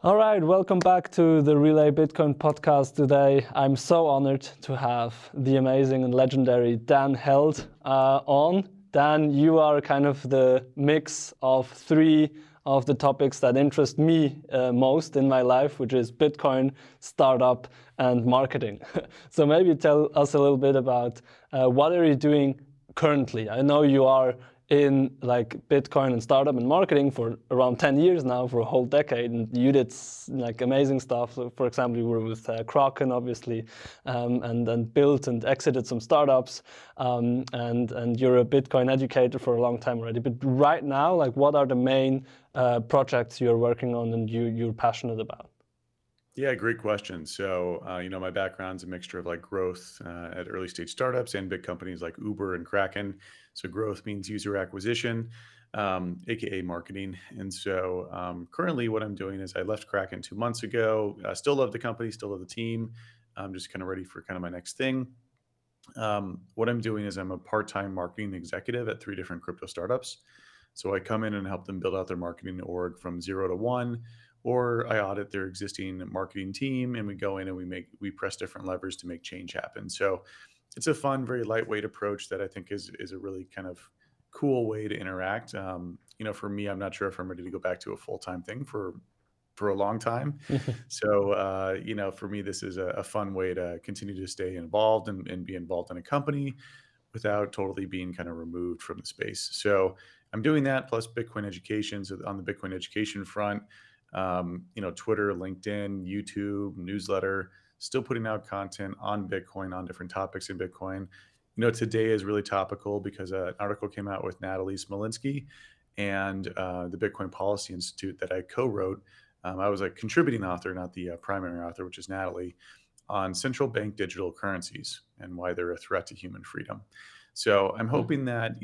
All right, welcome back to the Relay Bitcoin podcast today. I'm so honored to have the amazing and legendary Dan Held on. Dan, you are kind of the mix of three of the topics that interest me most in my life, which is Bitcoin, startup, and marketing. So maybe tell us a little bit about what are you doing currently? I know you are in like Bitcoin and startup and marketing for around 10 years now, for a whole decade, and you did like amazing stuff. So for example, you were with Kraken, obviously, and built and exited some startups, and you're a Bitcoin educator for a long time already. But right now, like, what are the main projects you're working on and you're passionate about? Yeah, great question. So, my background's a mixture of like growth at early stage startups and big companies like Uber and Kraken. So, growth means user acquisition, aka marketing. And so, currently, what I'm doing is I left Kraken 2 months ago. I still love the company, still love the team. I'm just kind of ready for kind of my next thing. What I'm doing is I'm a part time marketing executive at three different crypto startups. So I come in and help them build out their marketing org from 0 to 1, or I audit their existing marketing team and we go in and we press different levers to make change happen. So it's a fun, very lightweight approach that I think is a really kind of cool way to interact. For me, I'm not sure if I'm ready to go back to a full time thing for a long time. So, for me, this is a fun way to continue to stay involved and be involved in a company without totally being kind of removed from the space. So I'm doing that plus Bitcoin education. So on the Bitcoin education front, Twitter, LinkedIn, YouTube, newsletter, still putting out content on Bitcoin, on different topics in Bitcoin. Today is really topical because an article came out with Natalie Smolinski and the Bitcoin Policy Institute that I co-wrote. I was a contributing author, not the primary author, which is Natalie, on central bank digital currencies and why they're a threat to human freedom. So I'm hoping that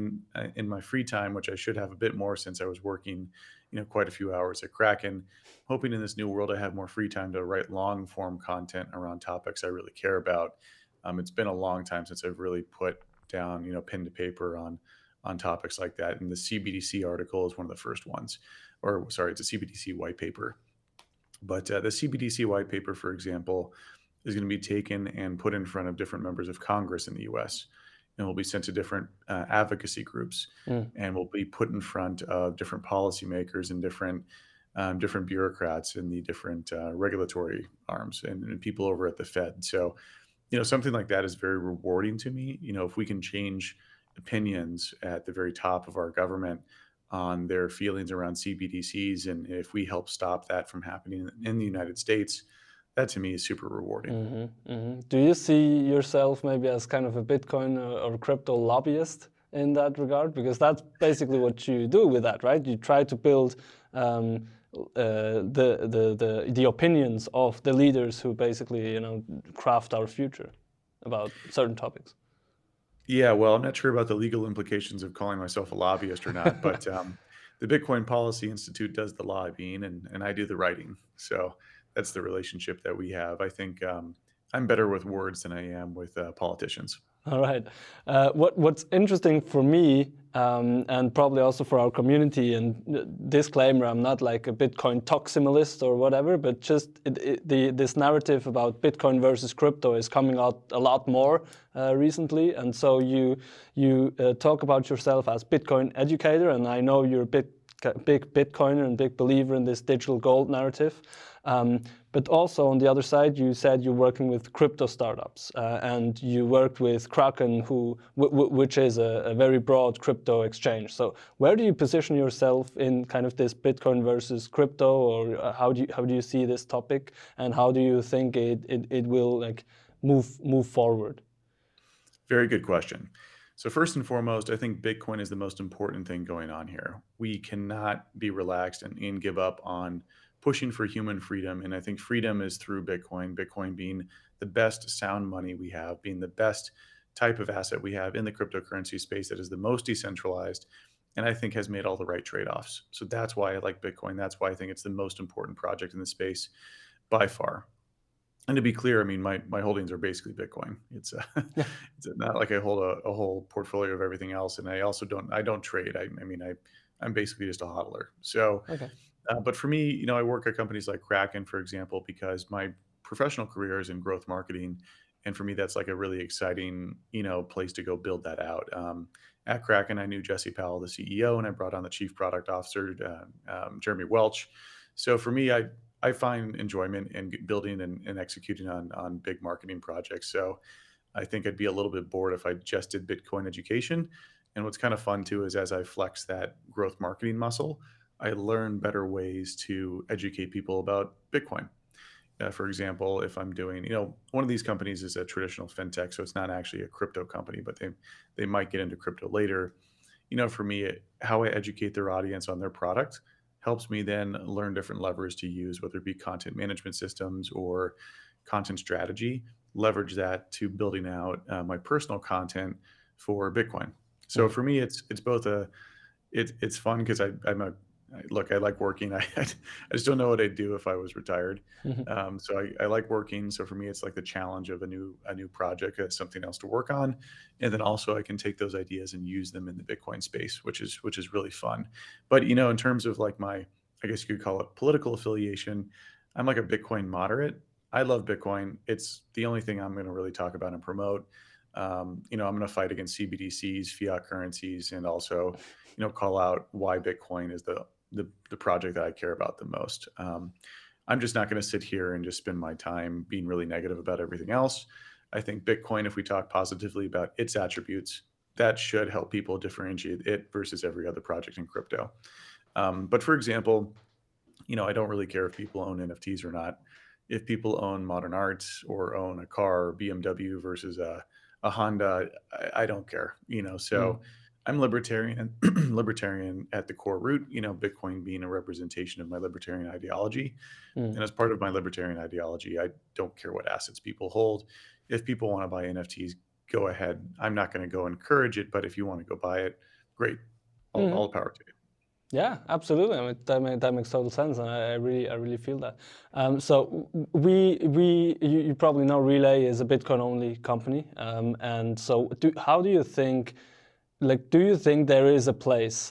in my free time, which I should have a bit more since I was working, quite a few hours at Kraken, hoping in this new world I have more free time to write long form content around topics I really care about. It's been a long time since I've really put down, pen to paper on topics like that. And the CBDC article is one of the first ones, or sorry, it's a CBDC white paper. But the CBDC white paper, for example, is going to be taken and put in front of different members of Congress in the U.S. and will be sent to different advocacy groups, Mm. and will be put in front of different policymakers and different bureaucrats in the different regulatory arms and people over at the Fed. So, something like that is very rewarding to me. If we can change opinions at the very top of our government on their feelings around CBDCs, and if we help stop that from happening in the United States, that to me is super rewarding. Do you see yourself maybe as kind of a Bitcoin or crypto lobbyist in that regard? Because that's basically what you do with that, right? You try to build the opinions of the leaders who basically craft our future about certain topics. Yeah, well, I'm not sure about the legal implications of calling myself a lobbyist or not, but the Bitcoin Policy Institute does the lobbying and I do the writing. So that's the relationship that we have. I think I'm better with words than I am with politicians. All right. What's interesting for me, and probably also for our community, and disclaimer, I'm not like a Bitcoin toximalist or whatever, but just this narrative about Bitcoin versus crypto is coming out a lot more recently. And so you talk about yourself as Bitcoin educator, and I know you're a big Bitcoiner and big believer in this digital gold narrative. But also on the other side, you said you're working with crypto startups, and you worked with Kraken, which is a very broad crypto exchange. So where do you position yourself in kind of this Bitcoin versus crypto, or how do you see this topic, and how do you think it will like move forward? Very good question. So first and foremost, I think Bitcoin is the most important thing going on here. We cannot be relaxed and give up on pushing for human freedom. And I think freedom is through Bitcoin, Bitcoin being the best sound money we have, being the best type of asset we have in the cryptocurrency space that is the most decentralized and I think has made all the right trade-offs. So that's why I like Bitcoin. That's why I think it's the most important project in the space by far. And to be clear, I mean, my holdings are basically Bitcoin. It's it's not like I hold a whole portfolio of everything else. And I also don't trade. I mean, I'm basically just a hodler. So, Okay. but for me, I work at companies like Kraken, for example, because my professional career is in growth marketing, and for me, that's like a really exciting, place to go build that out. At Kraken, I knew Jesse Powell, the CEO, and I brought on the chief product officer, Jeremy Welch. So for me, I find enjoyment in building and executing on big marketing projects. So I think I'd be a little bit bored if I just did Bitcoin education. And what's kind of fun too is as I flex that growth marketing muscle, I learn better ways to educate people about Bitcoin. For example, if I'm doing, one of these companies is a traditional fintech, so it's not actually a crypto company, but they might get into crypto later. For me, how I educate their audience on their product helps me then learn different levers to use, whether it be content management systems or content strategy. Leverage that to building out my personal content for Bitcoin. So Mm. for me, it's both it's fun because look, I like working. I just don't know what I'd do if I was retired. So I like working. So for me, it's like the challenge of a new project, something else to work on, and then also I can take those ideas and use them in the Bitcoin space, which is really fun. But in terms of like I guess you could call it political affiliation, I'm like a Bitcoin moderate. I love Bitcoin. It's the only thing I'm going to really talk about and promote. I'm going to fight against CBDCs, fiat currencies, and also, call out why Bitcoin is the project that I care about the most. I'm just not going to sit here and just spend my time being really negative about everything else. I think Bitcoin, if we talk positively about its attributes, that should help people differentiate it versus every other project in crypto. But for example, I don't really care if people own NFTs or not. If people own modern art or own a car, BMW versus a Honda, I don't care. So Mm. I'm libertarian, libertarian at the core root. Bitcoin being a representation of my libertarian ideology, Mm. and as part of my libertarian ideology, I don't care what assets people hold. If people want to buy NFTs, go ahead. I'm not going to go encourage it, but if you want to go buy it, great. All Mhm. power to you. Yeah, absolutely. I mean, that makes total sense, and I really feel that. So you probably know Relay is a Bitcoin only company, and so how do you think, like, do you think there is a place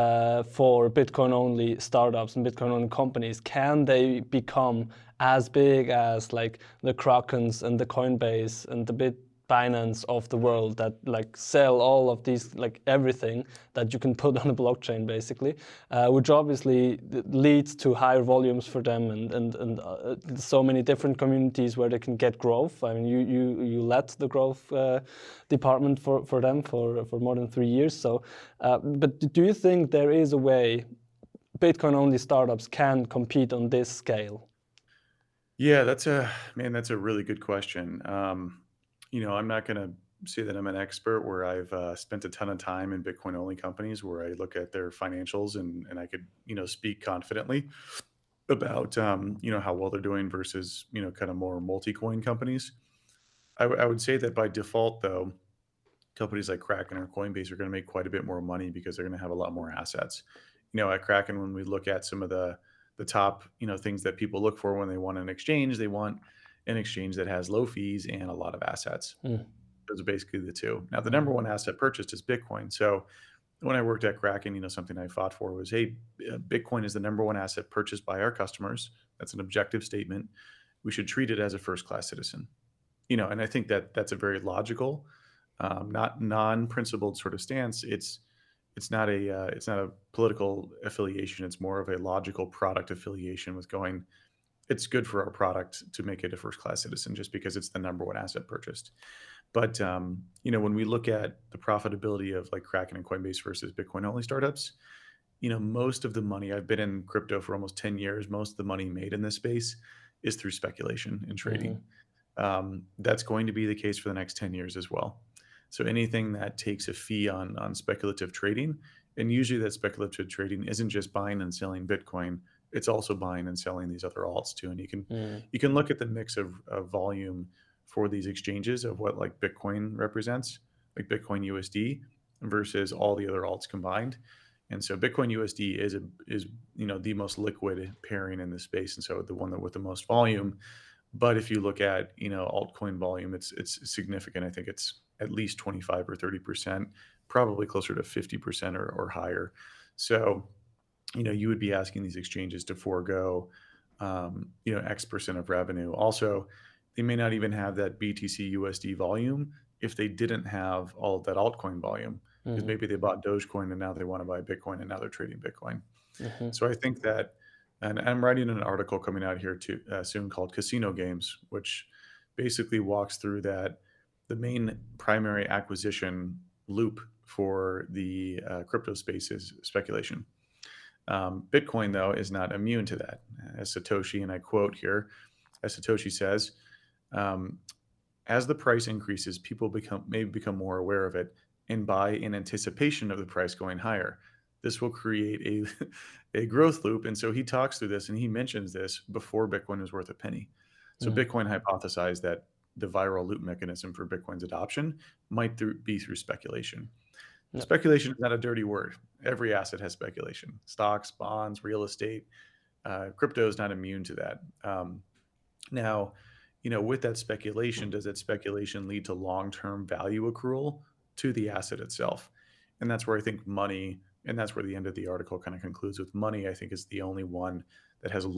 for Bitcoin only startups and Bitcoin only companies? Can they become as big as like the Krakens and the Coinbase and the Binance of the world that like sell all of these, like everything that you can put on a blockchain basically, which obviously leads to higher volumes for them and so many different communities where they can get growth. I mean, you led the growth department for them for more than 3 years. So, but do you think there is a way Bitcoin only startups can compete on this scale? Yeah, that's a really good question. I'm not going to say that I'm an expert where I've spent a ton of time in Bitcoin only companies where I look at their financials and I could, speak confidently about, how well they're doing versus, kind of more multi-coin companies. I would say that by default, though, companies like Kraken or Coinbase are going to make quite a bit more money because they're going to have a lot more assets. At Kraken, when we look at some of the top, things that people look for when they want an exchange, they want an exchange that has low fees and a lot of assets. Mm. Those are basically the two. Now, the number one asset purchased is Bitcoin. So when I worked at Kraken, something I fought for was, hey, Bitcoin is the number one asset purchased by our customers. That's an objective statement. We should treat it as a first class citizen. And I think that that's a very logical, not non-principled sort of stance. It's not a political affiliation. It's more of a logical product affiliation with going. It's good for our product to make it a first class citizen just because it's the number one asset purchased. But when we look at the profitability of like Kraken and Coinbase versus Bitcoin only startups, most of the money I've been in crypto for almost 10 years, most of the money made in this space is through speculation and trading. Hmm. That's going to be the case for the next 10 years as well. So anything that takes a fee on speculative trading, and usually that speculative trading isn't just buying and selling Bitcoin, it's also buying and selling these other alts too. And you can Mm. you can look at the mix of volume for these exchanges of what like Bitcoin represents, like Bitcoin USD versus all the other alts combined. And so Bitcoin USD is the most liquid pairing in this space, and so the one that with the most volume. But if you look at, altcoin volume, it's significant. I think it's at least 25 or 30%, probably closer to 50% or higher. So, you would be asking these exchanges to forego, X% of revenue. Also, they may not even have that BTC USD volume if they didn't have all of that altcoin volume, because Hmm. maybe they bought Dogecoin and now they want to buy Bitcoin and now they're trading Bitcoin. Hmm. So I think that, and I'm writing an article coming out here too soon called Casino Games, which basically walks through that the main primary acquisition loop for the crypto space is speculation. Bitcoin, though, is not immune to that. As Satoshi, and I quote here, as Satoshi says, um, as the price increases, people become more aware of it and buy in anticipation of the price going higher. This will create a a growth loop. And so he talks through this and he mentions this before Bitcoin was worth a penny. So Hmm. Bitcoin hypothesized that the viral loop mechanism for Bitcoin's adoption might be through speculation. Yep. Speculation is not a dirty word. Every asset has speculation. Stocks, bonds, real estate. Crypto is not immune to that. Now, with that speculation, does that speculation lead to long-term value accrual to the asset itself? And that's where I think money, and that's where the end of the article kind of concludes with money, I think is the only one that has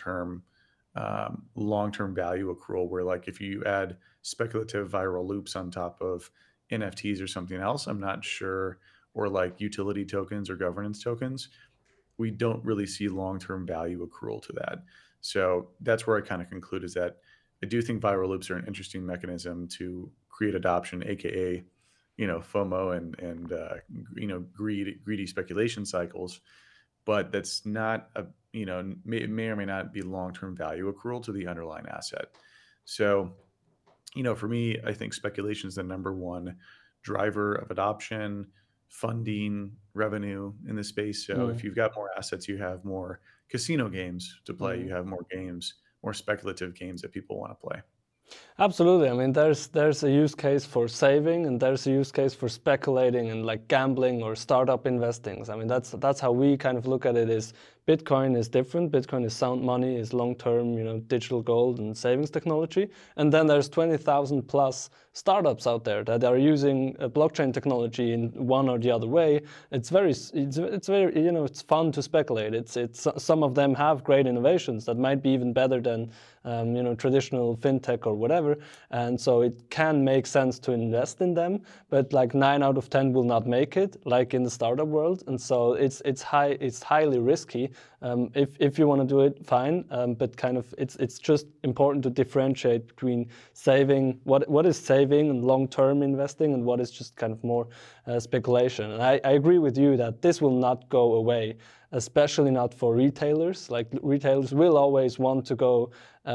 long-term value accrual, where like if you add speculative viral loops on top of NFTs or something else, I'm not sure, or like utility tokens or governance tokens, we don't really see long-term value accrual to that. So that's where I kind of conclude is that I do think viral loops are an interesting mechanism to create adoption, aka FOMO and greedy speculation cycles. But that's not may or may not be long-term value accrual to the underlying asset. So for me, I think speculation is the number one driver of adoption, funding, revenue in the space. So if Hmm. you've got more assets, you have more casino games to play, you Hmm. have more games, more speculative games that people want to play. Absolutely. I mean, there's a use case for saving, and there's a use case for speculating and like gambling or startup investing. I mean, that's how we kind of look at it. Is Bitcoin is different. Bitcoin is sound money, is long-term, digital gold and savings technology. And then there's 20,000 plus startups out there that are using blockchain technology in one or the other way. It's very, it's fun to speculate. It's some of them have great innovations that might be even better than traditional fintech or whatever. And so it can make sense to invest in them, but like 9 out of 10 will not make it, like in the startup world. And so it's highly risky. If you want to do it, fine. But kind of it's just important to differentiate between saving, what is saving and long-term investing, and what is just kind of more speculation. And I agree with you that this will not go away, especially not for retailers. Like retailers will always want to go,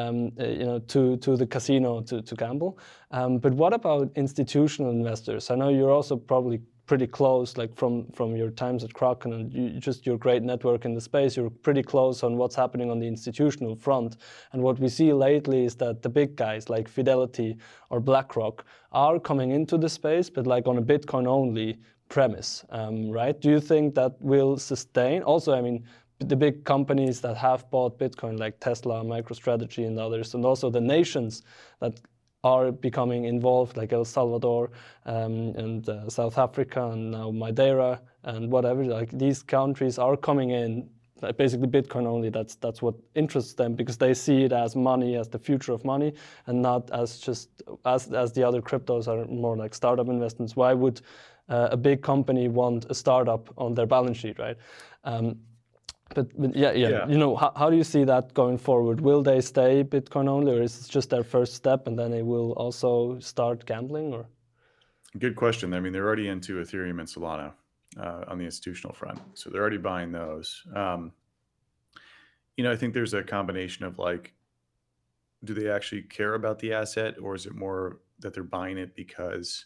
to the casino to gamble. But what about institutional investors? I know you're also probably pretty close, like from your times at Kraken and just your great network in the space, you're pretty close on what's happening on the institutional front. And what we see lately is that the big guys like Fidelity or BlackRock are coming into the space, but like on a Bitcoin only premise, right? Do you think that will sustain? Also, I mean, the big companies that have bought Bitcoin, like Tesla, MicroStrategy, and others, and also the nations that are becoming involved, like El Salvador and South Africa, and now Madeira and whatever. Like these countries are coming in. Basically, Bitcoin only. That's what interests them, because they see it as money, as the future of money, and not as just as the other cryptos are more like startup investments. Why would a big company want a startup on their balance sheet, right? But yeah, Yeah, how do you see that going forward? Will they stay Bitcoin only, or is it just their first step and then they will also start gambling? Or good question. I mean, they're already into Ethereum and Solana on the institutional front, so they're already buying those. I think there's a combination of like, do they actually care about the asset, or is it more that they're buying it because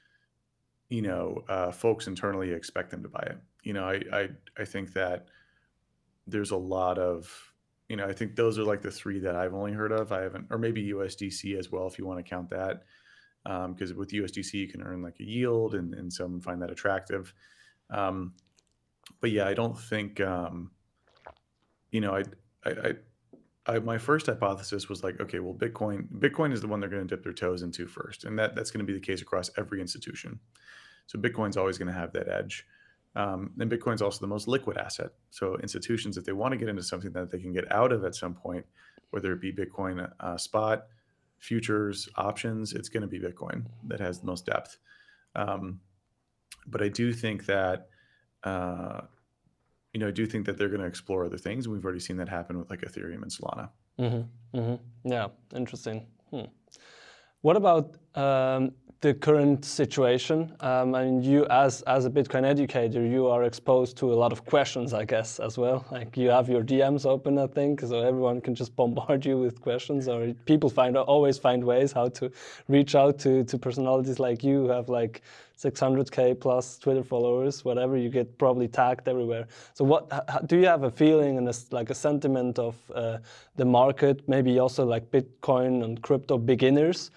folks internally expect them to buy it? I think that there's a lot of, I think those are like the three that I've only heard of. I haven't, or maybe USDC as well, if you want to count that. Because with USDC, you can earn like a yield and some find that attractive. Um, but yeah, I don't think, you know, my first hypothesis was like, okay, well, Bitcoin is the one they're going to dip their toes into first. And that's going to be the case across every institution. So Bitcoin's always going to have that edge. And Bitcoin's also the most liquid asset. So institutions, if they want to get into something that they can get out of at some point, whether it be Bitcoin spot, futures, options, it's going to be Bitcoin that has the most depth. Um, but I do think that uh, I do think that they're going to explore other things. We've already seen that happen with like Ethereum and Solana. Yeah, interesting. What about the current situation? I mean, you as a Bitcoin educator, you are exposed to a lot of questions, I guess, as well. Like you have your DMs open, I think, so everyone can just bombard you with questions, or people always find ways how to reach out to personalities like you who have like 600K plus Twitter followers, whatever. You get probably tagged everywhere. So do you have a feeling and like a sentiment of the market, maybe also like Bitcoin and crypto beginners,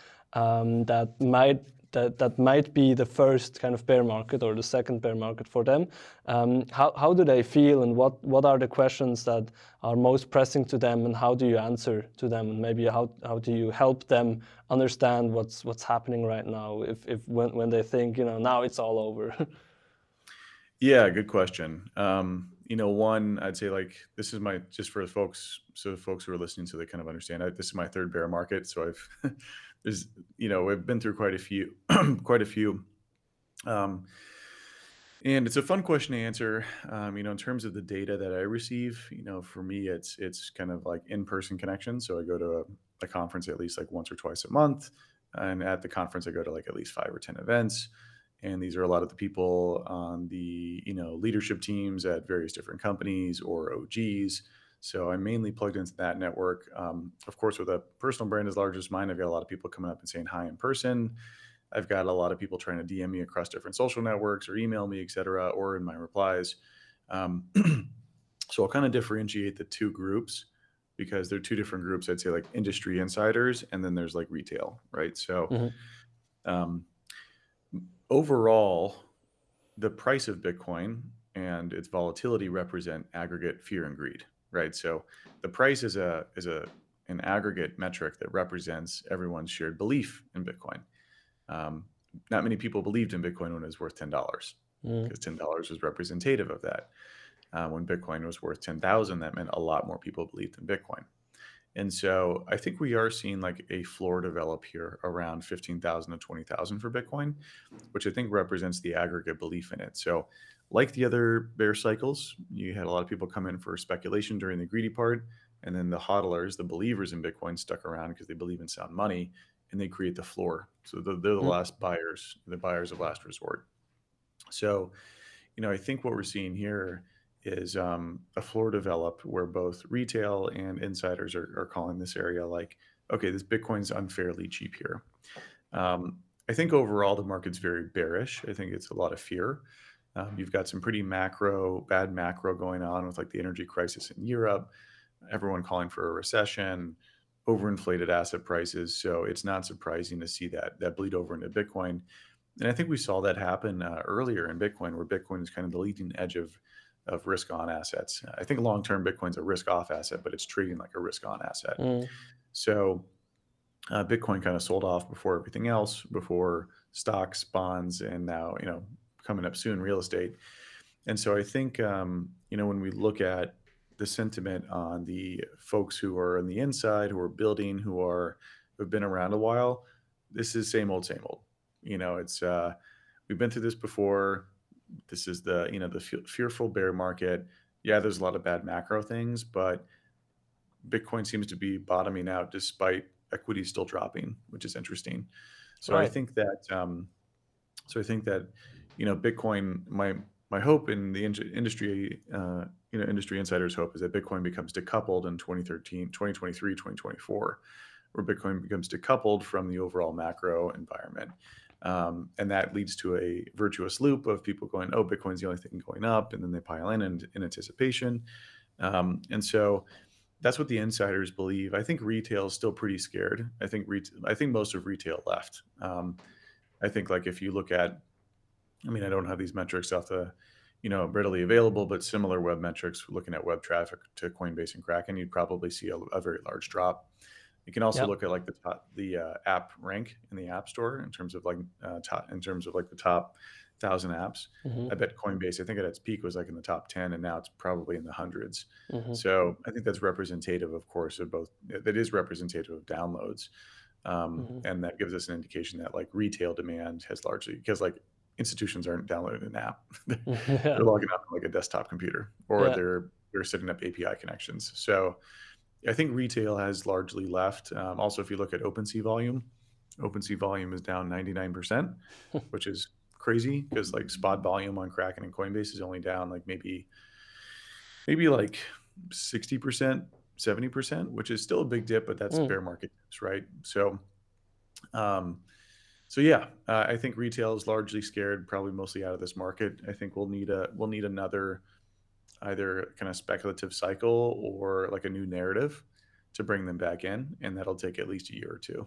that might be the first kind of bear market or the second bear market for them? How do they feel, and what are the questions that are most pressing to them, and how do you answer to them, and maybe how do you help them understand what's happening right now, if when they think now it's all over? Yeah, good question. One, I'd say like this is just for folks, so folks who are listening, so they kind of understand. This is my third bear market, so I've we've been through quite a few, quite a few. And it's a fun question to answer. In terms of the data that I receive, for me, it's kind of like in-person connection. So I go to a conference at least like once or twice a month, and at the conference I go to like at least 5 or 10 events. And these are a lot of the people on the leadership teams at various different companies or OGs. So I'm mainly plugged into that network. Of course, with a personal brand as large as mine, I've got a lot of people coming up and saying hi in person. I've got a lot of people trying to DM me across different social networks or email me, et cetera, or in my replies. So I'll kind of differentiate the two groups because they're two different groups. I'd say like industry insiders, and then there's like retail, right? So overall, the price of Bitcoin and its volatility represent aggregate fear and greed, right? So the price is an aggregate metric that represents everyone's shared belief in Bitcoin. Not many people believed in Bitcoin when it was worth $10 because $10 was representative of that. When Bitcoin was worth 10,000, that meant a lot more people believed in Bitcoin. And so I think we are seeing like a floor develop here around 15,000 to 20,000 for Bitcoin, which I think represents the aggregate belief in it. So like the other bear cycles, you had a lot of people come in for speculation during the greedy part, and then the hodlers, the believers in Bitcoin, stuck around because they believe in sound money, and they create the floor. So they're the last buyers, the buyers of last resort. So, I think what we're seeing here is a floor develop where both retail and insiders are calling this area like, okay, this Bitcoin's unfairly cheap here. I think overall the market's very bearish. I think it's a lot of fear. You've got some pretty bad macro going on with like the energy crisis in Europe, everyone calling for a recession, overinflated asset prices. So it's not surprising to see that bleed over into Bitcoin. And I think we saw that happen earlier in Bitcoin, where Bitcoin is kind of the leading edge of risk on assets. I think long-term Bitcoin's a risk off asset, but it's trading like a risk on asset. So Bitcoin kind of sold off before everything else, before stocks, bonds, and now, coming up soon, real estate. And so I think, when we look at the sentiment on the folks who are on the inside, who are building, who've been around a while, this is same old, same old. It's we've been through this before. This is the fearful bear market. Yeah, there's a lot of bad macro things, but Bitcoin seems to be bottoming out despite equity still dropping, which is interesting. So right. I think that Bitcoin, my hope in the industry, industry insiders' hope is that Bitcoin becomes decoupled in 2023, 2024, where Bitcoin becomes decoupled from the overall macro environment. And that leads to a virtuous loop of people going, oh, Bitcoin's the only thing going up, and then they pile in anticipation. And so that's what the insiders believe. I think retail is still pretty scared. I think most of retail left. I think like if you look at, I don't have these metrics off the, readily available, but similar web metrics, looking at web traffic to Coinbase and Kraken, you'd probably see a very large drop. You can also look at like the app rank in the App Store in terms of like the top thousand apps. I bet Coinbase, I think at its peak was like in the top 10, and now it's probably in the hundreds. So I think that's representative, of course, of both. That is representative of downloads, and that gives us an indication that like retail demand has largely, because like institutions aren't downloading an app, they're logging on like a desktop computer, or they're setting up API connections. So I think retail has largely left. Also, if you look at OpenSea volume is down 99%, which is crazy because like spot volume on Kraken and Coinbase is only down like maybe like 60%, 70%, which is still a big dip, but that's bear market dips, right? So, I think retail is largely scared, probably mostly out of this market. I think we'll need another either kind of speculative cycle or like a new narrative to bring them back in, and that'll take at least a year or two.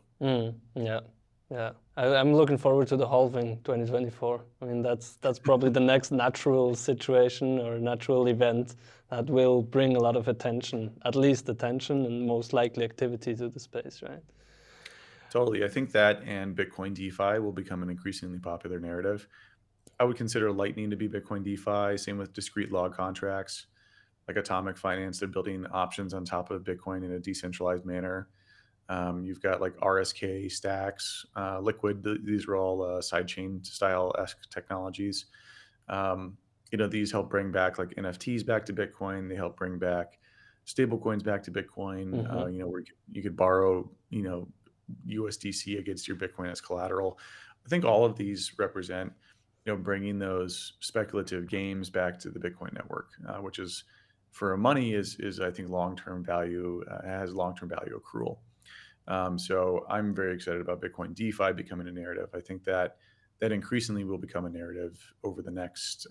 I'm looking forward to the halving 2024. I mean, that's probably the next natural situation or natural event that will bring a lot of attention, at least attention, and most likely activity to the space, right? Totally. I think that and Bitcoin DeFi will become an increasingly popular narrative. I would consider Lightning to be Bitcoin DeFi. Same with discrete log contracts, like Atomic Finance. They're building options on top of Bitcoin in a decentralized manner. You've got like RSK, Stacks, Liquid. These are all sidechain style-esque technologies. These help bring back like NFTs back to Bitcoin. They help bring back stable coins back to Bitcoin. Where you could borrow, USDC against your Bitcoin as collateral. I think all of these represent, bringing those speculative games back to the Bitcoin network, which is for money is I think long-term value, has long-term value accrual. So I'm very excited about Bitcoin DeFi becoming a narrative. I think that increasingly will become a narrative over the next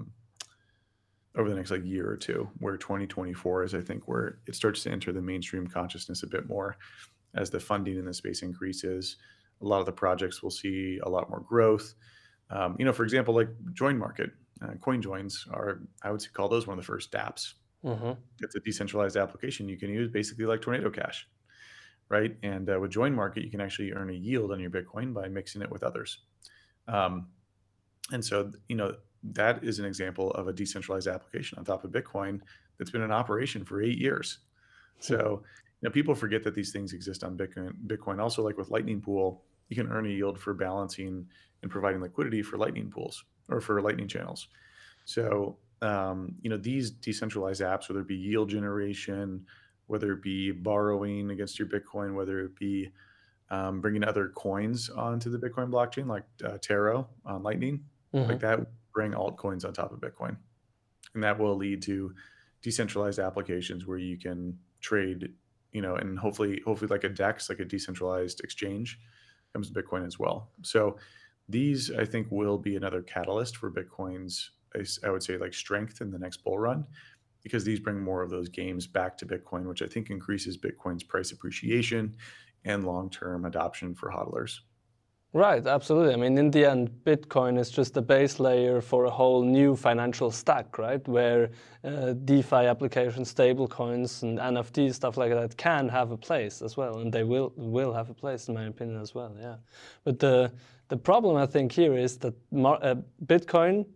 like year or two, where 2024 is, I think, where it starts to enter the mainstream consciousness a bit more as the funding in the space increases. A lot of the projects will see a lot more growth. For example, like JoinMarket, CoinJoins are, I would call those one of the first dApps. It's a decentralized application you can use basically like Tornado Cash, right? And with JoinMarket, you can actually earn a yield on your Bitcoin by mixing it with others. And so, that is an example of a decentralized application on top of Bitcoin that's been in operation for 8 years. So, people forget that these things exist on Bitcoin. Also, like with Lightning Pool, you can earn a yield for balancing and providing liquidity for Lightning pools or for Lightning channels. So, these decentralized apps, whether it be yield generation, whether it be borrowing against your Bitcoin, whether it be bringing other coins onto the Bitcoin blockchain, like Taro on Lightning, like that, bring altcoins on top of Bitcoin. And that will lead to decentralized applications where you can trade, and hopefully like a DEX, like a decentralized exchange, comes to Bitcoin as well. So these, I think, will be another catalyst for Bitcoin's, I would say, like strength in the next bull run, because these bring more of those games back to Bitcoin, which I think increases Bitcoin's price appreciation and long-term adoption for hodlers. Right, absolutely. I mean, in the end, Bitcoin is just a base layer for a whole new financial stack, right? Where DeFi applications, stablecoins, and NFTs, stuff like that, can have a place as well, and they will have a place, in my opinion, as well. Yeah, but the problem I think here is that Bitcoin,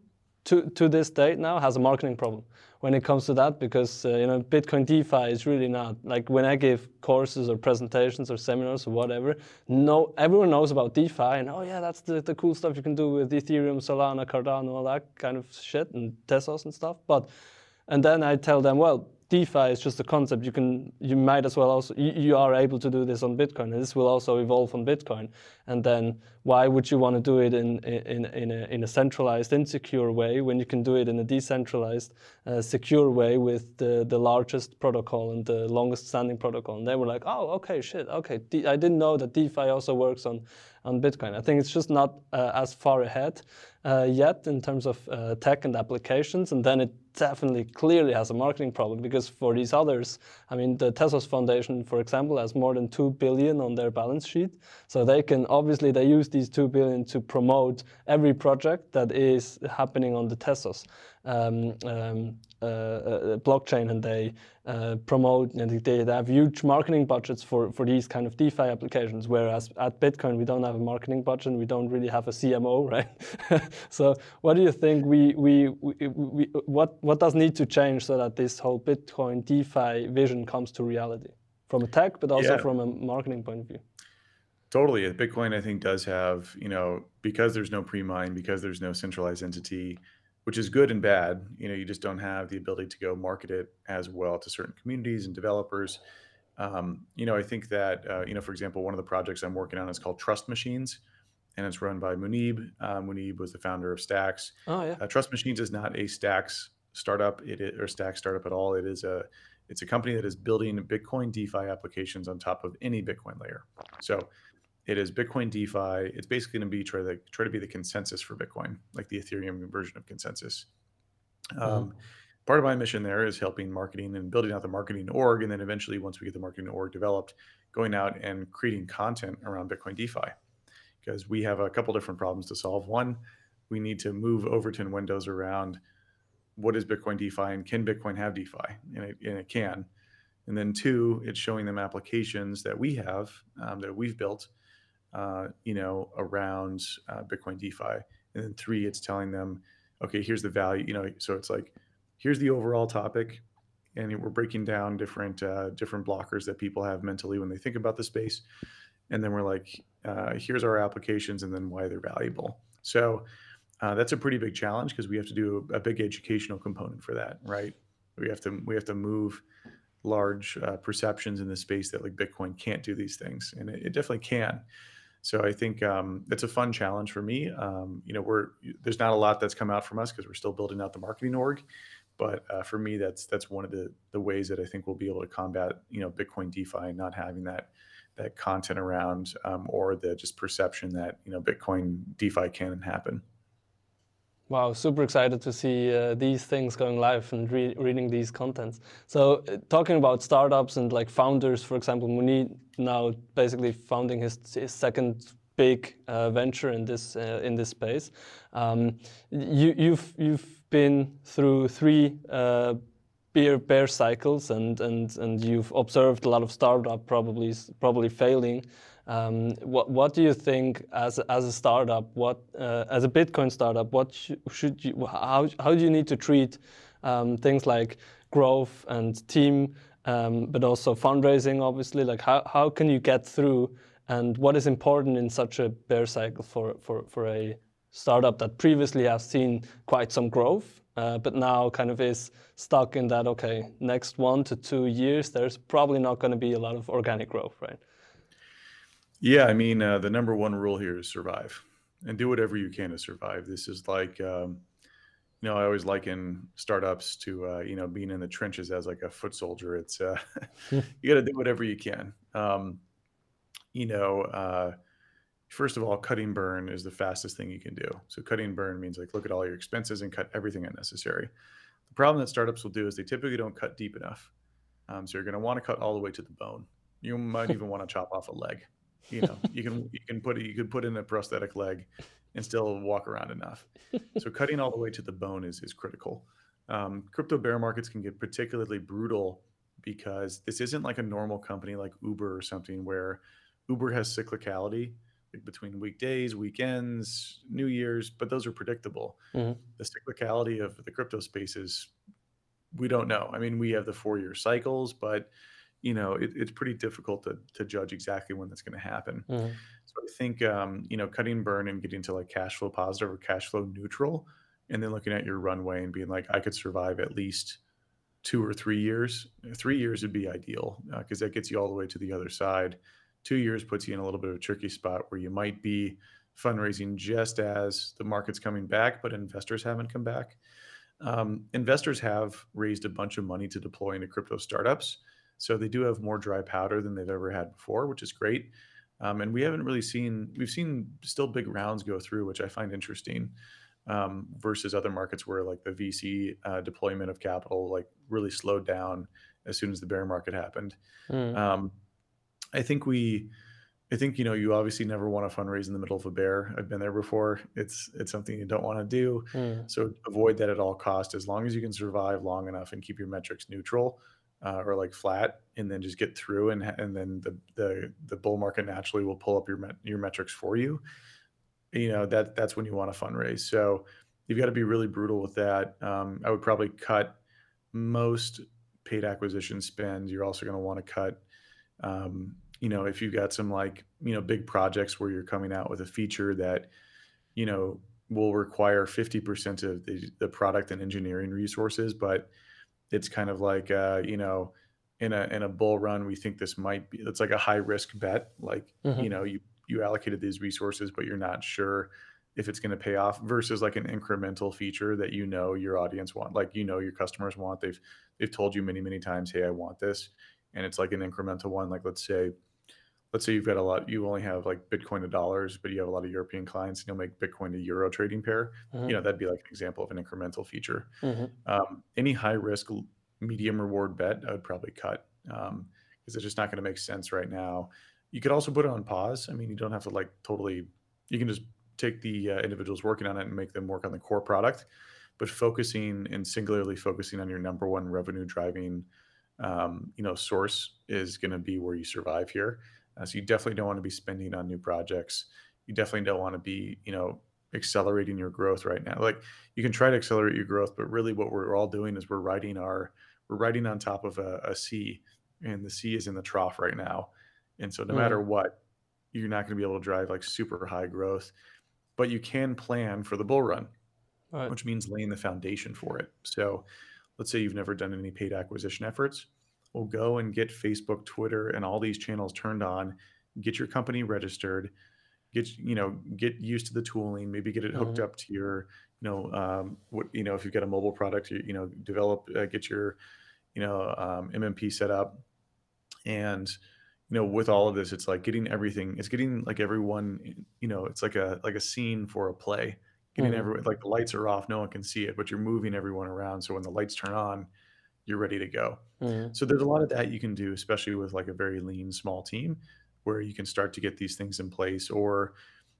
to this date now, has a marketing problem when it comes to that, because Bitcoin DeFi is really not, like when I give courses or presentations or seminars or whatever, everyone knows about DeFi and that's the cool stuff you can do with Ethereum, Solana, Cardano, all that kind of shit, and Tezos and stuff. And then I tell them, well, DeFi is just a concept. You might as well also, you are able to do this on Bitcoin, and this will also evolve on Bitcoin. And then why would you want to do it in a centralized, insecure way when you can do it in a decentralized, secure way with the largest protocol and the longest standing protocol? And they were like, oh, okay, shit, okay. I didn't know that DeFi also works on Bitcoin. I think it's just not as far ahead yet in terms of tech and applications. And then it definitely clearly has a marketing problem, because for these others, I mean, the Tezos Foundation, for example, has more than 2 billion on their balance sheet. So they use these 2 billion to promote every project that is happening on the Tezos blockchain, and they promote, and they have huge marketing budgets for these kind of DeFi applications. Whereas at Bitcoin, we don't have a marketing budget, and we don't really have a CMO, right? So, what do you think what does need to change so that this whole Bitcoin DeFi vision comes to reality, from a tech, but also Yeah, from a marketing point of view? totally. Bitcoin, I think, does have, because there's no pre-mine, because there's no centralized entity, which is good and bad. You just don't have the ability to go market it as well to certain communities and developers. I think that, for example, one of the projects I'm working on is called Trust Machines, and it's run by Munib. Munib was the founder of Stacks. Oh yeah. Trust Machines is not a Stacks startup, or Stacks startup at all. It's a company that is building Bitcoin DeFi applications on top of any Bitcoin layer. So it is Bitcoin DeFi. It's basically going to be try to be the consensus for Bitcoin, like the Ethereum version of consensus. Part of my mission there is helping marketing and building out the marketing org, and then eventually, once we get the marketing org developed, going out and creating content around Bitcoin DeFi, because we have a couple different problems to solve. One, we need to move Overton windows around what is Bitcoin DeFi and can Bitcoin have DeFi, and it can. And then two, it's showing them applications that we have that we've built around Bitcoin DeFi. And then three, it's telling them, okay, here's the value, so it's like, here's the overall topic, and we're breaking down different blockers that people have mentally when they think about the space. And then we're like, here's our applications and then why they're valuable. So that's a pretty big challenge, because we have to do a big educational component for that, right? We have to move large perceptions in the space that like Bitcoin can't do these things, and it definitely can. So I think it's a fun challenge for me. There's not a lot that's come out from us because we're still building out the marketing org, but for me, that's one of the ways that I think we'll be able to combat Bitcoin DeFi and not having that content around or the just perception that Bitcoin DeFi can happen. Wow, super excited to see these things going live and reading these contents. So talking about startups and like founders, for example, Munib now basically founding his second big venture in this space. You've been through three bear cycles, and you've observed a lot of startup probably failing. What do you think as a startup? As a Bitcoin startup, what should you? How do you need to treat things like growth and team, but also fundraising? Obviously, like how can you get through? And what is important in such a bear cycle for a startup that previously has seen quite some growth, but now kind of is stuck in that, okay, next 1 to 2 years, there's probably not going to be a lot of organic growth, right? Yeah, I mean, the number one rule here is survive, and do whatever you can to survive. This is like, I always liken startups to, being in the trenches as like a foot soldier. It's you got to do whatever you can. First of all, cutting burn is the fastest thing you can do. So cutting burn means like look at all your expenses and cut everything unnecessary. The problem that startups will do is they typically don't cut deep enough. So you're going to want to cut all the way to the bone. You might even want to chop off a leg. You can put in a prosthetic leg and still walk around enough. So cutting all the way to the bone is critical. Crypto bear markets can get particularly brutal because this isn't like a normal company like Uber or something, where Uber has cyclicality, like between weekdays, weekends, New Year's, but those are predictable. The cyclicality of the crypto space is, we don't know. I mean, we have the 4-year cycles, but it's pretty difficult to judge exactly when that's going to happen. So I think, cutting burn and getting to like cash flow positive or cash flow neutral, and then looking at your runway and being like, I could survive at least 2 or 3 years. 3 years would be ideal because that gets you all the way to the other side. 2 years puts you in a little bit of a tricky spot where you might be fundraising just as the market's coming back, but investors haven't come back. Investors have raised a bunch of money to deploy into crypto startups. So they do have more dry powder than they've ever had before, which is great. And we've seen still big rounds go through, which I find interesting, versus other markets where like the VC deployment of capital like really slowed down as soon as the bear market happened. I think we I think, you obviously never want to fundraise in the middle of a bear. I've been there before. It's something you don't want to do. Mm, So avoid that at all cost. As long as you can survive long enough and keep your metrics neutral, or like flat, and then just get through, and then the bull market naturally will pull up your metrics for you. That's when you want to fundraise. So you've got to be really brutal with that. I would probably cut most paid acquisition spend. You're also going to want to cut, if you've got some like, big projects where you're coming out with a feature that, you know, will require 50% of the product and engineering resources, but it's kind of like, in a bull run, we think this might be, it's like a high risk bet. Like, mhm, you allocated these resources, but you're not sure if it's going to pay off versus like an incremental feature that your audience want, like your customers want. They've told you many, many times, hey, I want this. And it's like an incremental one. Like let's say you've got you only have like Bitcoin to dollars, but you have a lot of European clients and you'll make Bitcoin to euro trading pair. mhm, That'd be like an example of an incremental feature. mhm. Any high risk, medium reward bet, I would probably cut, because it's just not going to make sense right now. You could also put it on pause. I mean, you don't have to like totally, you can just take the individuals working on it and make them work on the core product, but focusing and singularly focusing on your number one revenue driving, source is going to be where you survive here. So you definitely don't want to be spending on new projects. You definitely don't want to be, accelerating your growth right now. Like you can try to accelerate your growth, but really what we're all doing is we're riding on top of a sea, and the sea is in the trough right now. And so no matter Mm, what, you're not going to be able to drive like super high growth, but you can plan for the bull run, right. which means laying the foundation for it. So let's say you've never done any paid acquisition efforts. Well, go and get Facebook, Twitter, and all these channels turned on, get your company registered, get used to the tooling, maybe get it hooked Mhm, up to your, if you've got a mobile product, develop, get your, MMP set up. And with all of this, it's like getting everything, it's getting like everyone, it's like a scene for a play, getting mhm, everyone, like the lights are off, no one can see it, but you're moving everyone around, so when the lights turn on, you're ready to go. mhm. So there's a lot of that you can do, especially with like a very lean small team, where you can start to get these things in place. Or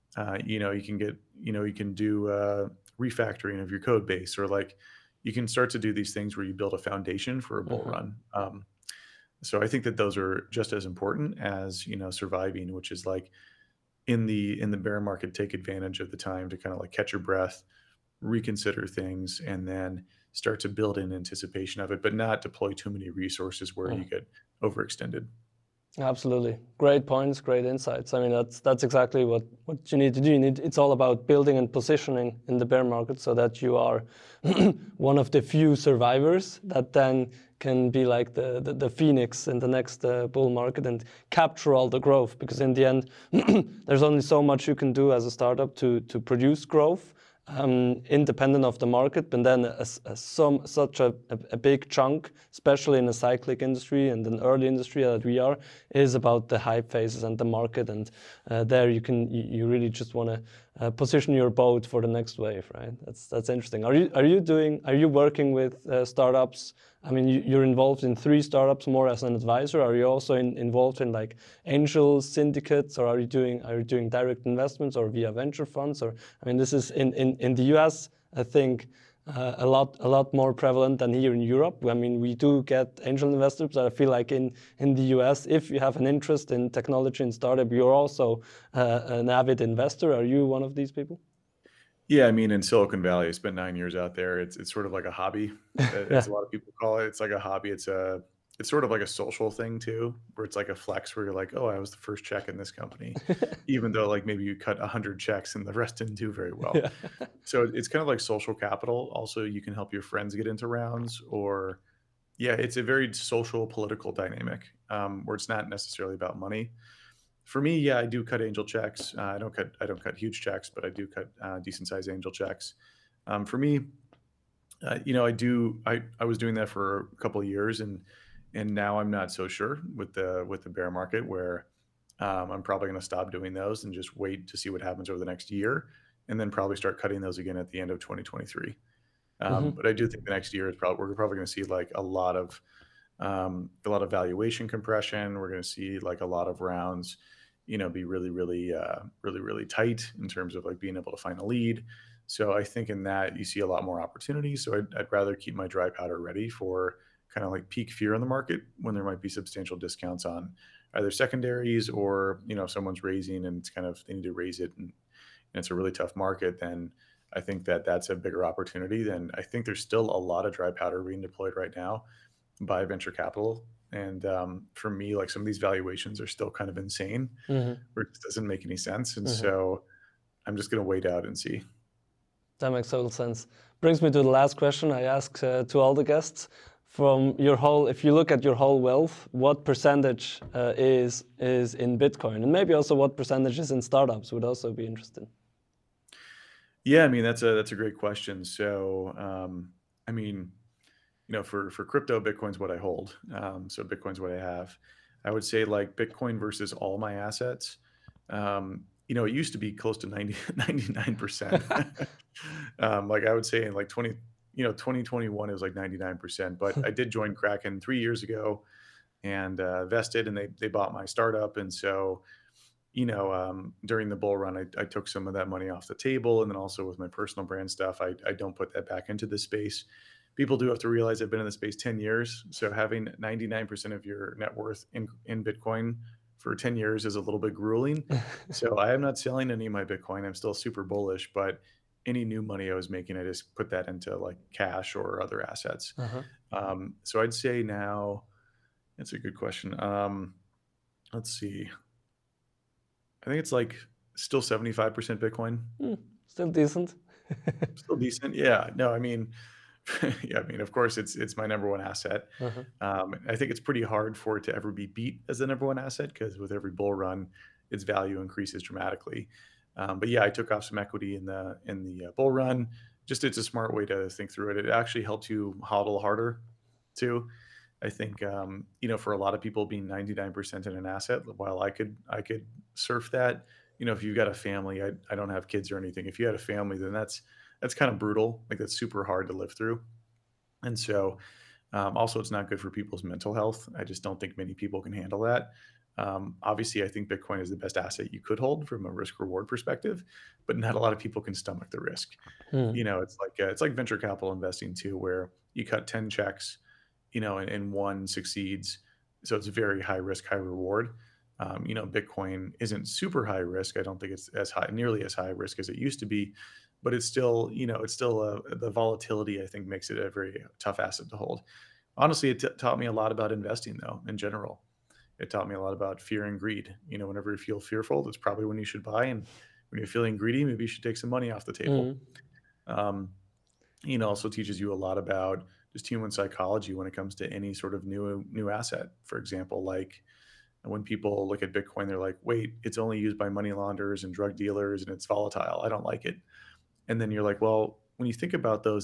you can do refactoring of your code base, or like you can start to do these things where you build a foundation for a bull Mhm. run. So I think that those are just as important as surviving, which is like in the bear market, take advantage of the time to kind of like catch your breath, reconsider things, and then start to build in anticipation of it, but not deploy too many resources where you Mm. get overextended. Absolutely. Great points, great insights. I mean, that's exactly what you need to do. It's all about building and positioning in the bear market so that you are one of the few survivors that then can be like the phoenix in the next bull market and capture all the growth. Because in the end, there's only so much you can do as a startup to produce growth, independent of the market, but then such a big chunk, especially in a cyclic industry and an early industry that we are, is about the hype phases and the market. And there you really just want to position your boat for the next wave, right? That's interesting. Are you working with startups? I mean, you're involved in 3 startups more as an advisor. Are you also involved in like angel syndicates, or are you doing direct investments or via venture funds? Or I mean, this is in the US, I think. A lot more prevalent than here in Europe. I mean, we do get angel investors, but I feel like in the US, if you have an interest in technology and startup, you're also an avid investor. Are you one of these people? Yeah, I mean, in Silicon Valley, I spent 9 years out there. It's sort of like a hobby, as Yeah. a lot of people call it. It's like a hobby. It's sort of like a social thing too, where it's like a flex where you're like, oh, I was the first check in this company, even though like maybe you cut 100 checks and the rest didn't do very well. Yeah. So it's kind of like social capital. Also, you can help your friends get into rounds, or yeah, it's a very social political dynamic, where it's not necessarily about money. For me, yeah, I do cut angel checks. I don't cut huge checks, but I do cut decent sized angel checks. For me, I was doing that for a couple of years, and now I'm not so sure with the bear market, where I'm probably going to stop doing those and just wait to see what happens over the next year, and then probably start cutting those again at the end of 2023. Mhm. But I do think the next year is probably we're probably going to see like a lot of valuation compression. We're going to see like a lot of rounds, be really tight in terms of like being able to find a lead. So I think in that you see a lot more opportunity. So I'd rather keep my dry powder ready for kind of like peak fear in the market when there might be substantial discounts on either secondaries, or if someone's raising and it's kind of they need to raise it, and it's a really tough market. Then I think that that's a bigger opportunity. Then I think there's still a lot of dry powder being deployed right now by venture capital. And for me, like some of these valuations are still kind of insane, Hmm. where it just doesn't make any sense. And Hmm. so I'm just going to wait out and see. That makes total sense. Brings me to the last question I ask to all the guests. From your whole, if you look at your whole wealth, what percentage is in Bitcoin, and maybe also what percentage is in startups would also be interesting. Yeah, I mean that's a great question. So I mean, for crypto, Bitcoin's what I hold. So Bitcoin's what I have. I would say like Bitcoin versus all my assets. It used to be close to 99%. Like I would say in like 2021, it was like 99%. But I did join Kraken 3 years ago and vested, and they bought my startup. And so, during the bull run, I took some of that money off the table. And then also with my personal brand stuff, I don't put that back into the space. People do have to realize I've been in the space 10 years. So having 99% of your net worth in Bitcoin for 10 years is a little bit grueling. So I am not selling any of my Bitcoin. I'm still super bullish, but any new money I was making, I just put that into like cash or other assets. Uh-huh. So I'd say now, that's a good question. Let's see. I think it's like still 75% Bitcoin. Still decent. Still decent. Yeah. No, I mean, yeah, I mean, of course, it's my number one asset. Uh-huh. I think it's pretty hard for it to ever be beat as the number one asset because with every bull run, its value increases dramatically. But yeah, I took off some equity in the bull run. Just it's a smart way to think through it. It actually helps you hodl harder, too. I think for a lot of people, being 99% in an asset, while I could surf that. If you've got a family, I don't have kids or anything. If you had a family, then that's kind of brutal. Like that's super hard to live through. And so also it's not good for people's mental health. I just don't think many people can handle that. Obviously, I think Bitcoin is the best asset you could hold from a risk reward perspective, but not a lot of people can stomach the risk. Hmm. It's like venture capital investing too, where you cut 10 checks, and one succeeds. So it's very high risk, high reward. Bitcoin isn't super high risk. I don't think it's nearly as high risk as it used to be, but it's still the volatility, I think, makes it a very tough asset to hold. Honestly, it taught me a lot about investing, though, in general. It taught me a lot about fear and greed. Whenever you feel fearful, that's probably when you should buy. And when you're feeling greedy, maybe you should take some money off the table. Hmm. Um, also teaches you a lot about just human psychology when it comes to any sort of new asset. For example, like when people look at Bitcoin, they're like, "Wait, it's only used by money launderers and drug dealers, and it's volatile. I don't like it." And then you're like, "Well, when you think about those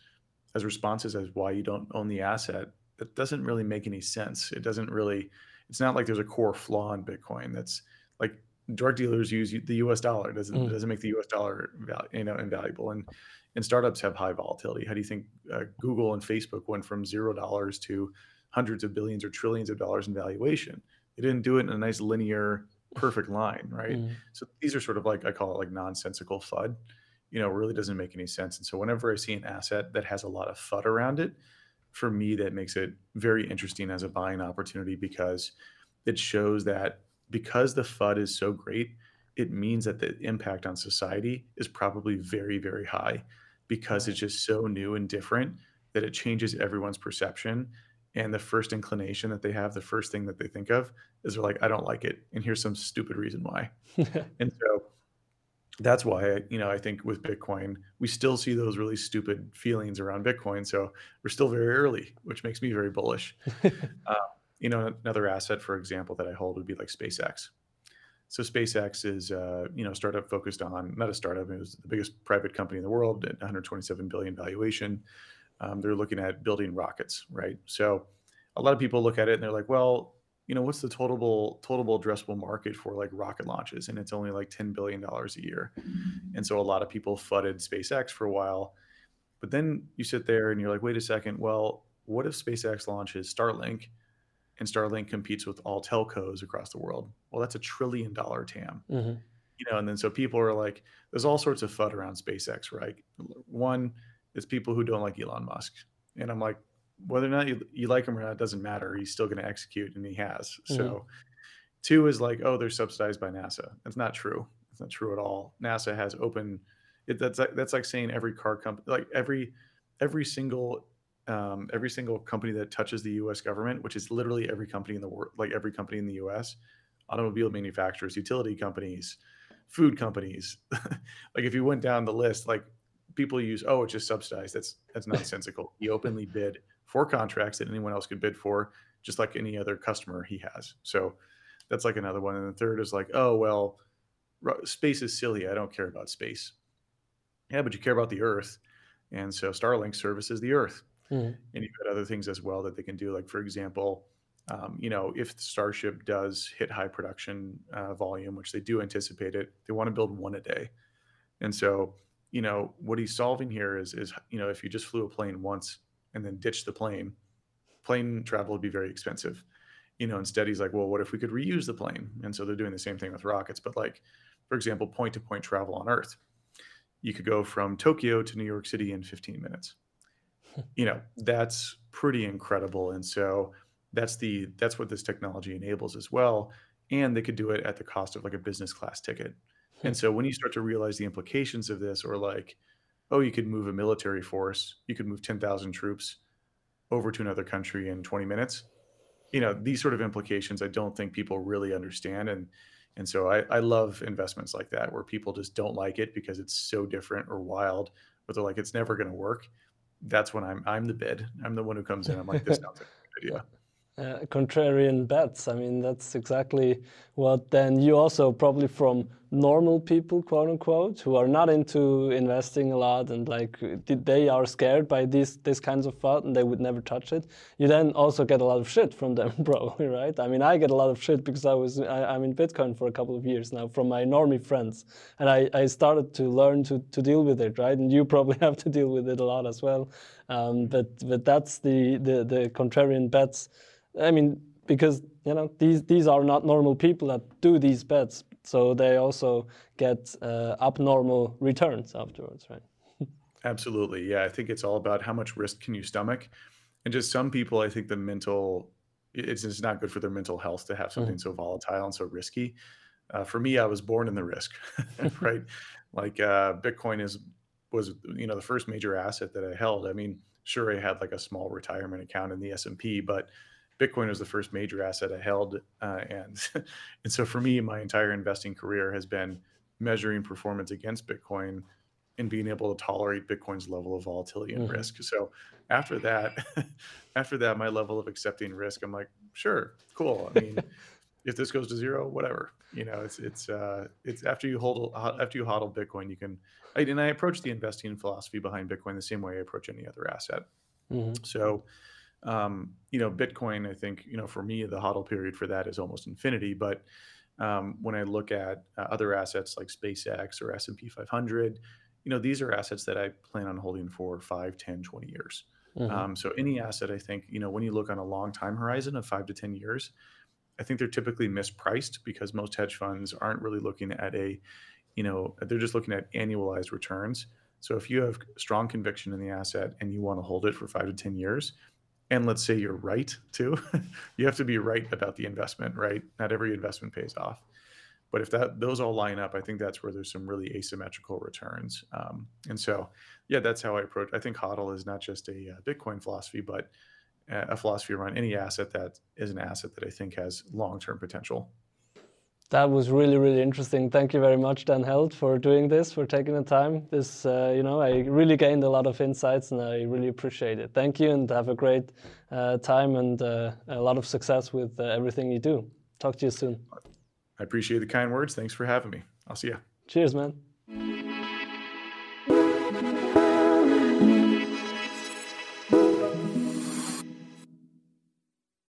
as responses as why you don't own the asset, that doesn't really make any sense. It doesn't really. It's not like there's a core flaw in Bitcoin that's like drug dealers use the U.S. dollar. It doesn't make the U.S. dollar invaluable, and startups have high volatility. How do you think Google and Facebook went from $0 to hundreds of billions or trillions of dollars in valuation? They didn't do it in a nice linear, perfect line, right? Hmm. So these are sort of like I call it like nonsensical FUD. Really doesn't make any sense. And so whenever I see an asset that has a lot of FUD around it, for me, that makes it very interesting as a buying opportunity because it shows that because the FUD is so great, it means that the impact on society is probably very, very high because it's Right. just so new and different that it changes everyone's perception. And the first inclination that they have, the first thing that they think of is they're like, I don't like it. And here's some stupid reason why. And so that's why I think with Bitcoin, we still see those really stupid feelings around Bitcoin. So we're still very early, which makes me very bullish. Uh, Another asset, for example, that I hold would be like SpaceX. So SpaceX is a startup focused on not a startup. It was the biggest private company in the world at 127 billion valuation. They're looking at building rockets, right? So a lot of people look at it and they're like, well, what's the total addressable market for like rocket launches? And it's only like $10 billion a year. And so a lot of people fudded SpaceX for a while. But then you sit there and you're like, wait a second, well, what if SpaceX launches Starlink and Starlink competes with all telcos across the world. Well, that's $1 trillion TAM. Mm-hmm. And then so people are like, there's all sorts of FUD around SpaceX, right? One is people who don't like Elon Musk. And I'm like, whether or not you like him or not, it doesn't matter. He's still going to execute, and he has. Mm-hmm. So two is like, oh, they're subsidized by NASA. That's not true. It's not true at all. NASA has open. That's like saying every car company, like every single company that touches the U.S. government, which is literally every company in the world, like every company in the U.S., automobile manufacturers, utility companies, food companies. Like if you went down the list, like people use, oh, it's just subsidized. That's nonsensical. He openly bid for contracts that anyone else could bid for, just like any other customer he has. So that's like another one. And the third is like, oh, well, space is silly. I don't care about space. Yeah, but you care about the Earth. And so Starlink services the Earth. Mm-hmm. And you've got other things as well that they can do. Like, for example, if Starship does hit high production volume, which they do anticipate it, they want to build one a day. And so, what he's solving here is if you just flew a plane once and then ditched the plane travel would be very expensive. Instead he's like, well, what if we could reuse the plane? And so they're doing the same thing with rockets. But like, for example, point-to-point travel on Earth. You could go from Tokyo to New York City in 15 minutes. That's pretty incredible. And so that's what this technology enables as well. And they could do it at the cost of like a business class ticket. And so when you start to realize the implications of this, or like, oh, you could move a military force, you could move 10,000 troops over to another country in 20 minutes. These sort of implications, I don't think people really understand. And so I love investments like that, where people just don't like it because it's so different or wild, but they're like, it's never going to work. That's when I'm the bid. I'm the one who comes in. I'm like, this sounds like a good idea. Contrarian bets. I mean, that's exactly what then you also probably from normal people, quote unquote, who are not into investing a lot and like they are scared by these kinds of FUD and they would never touch it. You then also get a lot of shit from them, probably, right? I mean, I get a lot of shit because I'm in Bitcoin for a couple of years now from my normie friends, and I started to learn to deal with it, right? And you probably have to deal with it a lot as well. But that's the contrarian bets. I mean, because these are not normal people that do these bets, so they also get abnormal returns afterwards, right? Absolutely, yeah. I think it's all about how much risk can you stomach, and just some people, I think it's just not good for their mental health to have something so volatile and so risky. For me, I was born in the risk, right? Like Bitcoin was the first major asset that I held. I mean, sure, I had like a small retirement account in the S&P, but Bitcoin was the first major asset I held. And so for me, my entire investing career has been measuring performance against Bitcoin and being able to tolerate Bitcoin's level of volatility and risk. So after that, my level of accepting risk, I'm like, sure, cool. I mean, if this goes to zero, whatever. It's after you hodl Bitcoin, you can. And I approach the investing philosophy behind Bitcoin the same way I approach any other asset. So. Bitcoin, I think, for me, the hodl period for that is almost infinity. But when I look at other assets like SpaceX or S&P 500, these are assets that I plan on holding for 5, 10, 20 years. So any asset, I think, when you look on a long time horizon of 5 to 10 years, I think they're typically mispriced because most hedge funds aren't really looking at they're just looking at annualized returns. So if you have strong conviction in the asset and you want to hold it for 5 to 10 years, and let's say you're right too, you have to be right about the investment, right? Not every investment pays off. But if those all line up, I think that's where there's some really asymmetrical returns. And so, yeah, that's how I approach. I think HODL is not just a Bitcoin philosophy, but a philosophy around any asset that is an asset that I think has long-term potential. That was really, really interesting. Thank you very much, Dan Held, for doing this, for taking the time. I really gained a lot of insights, and I really appreciate it. Thank you, and have a great time and a lot of success with everything you do. Talk to you soon. I appreciate the kind words. Thanks for having me. I'll see you. Cheers, man.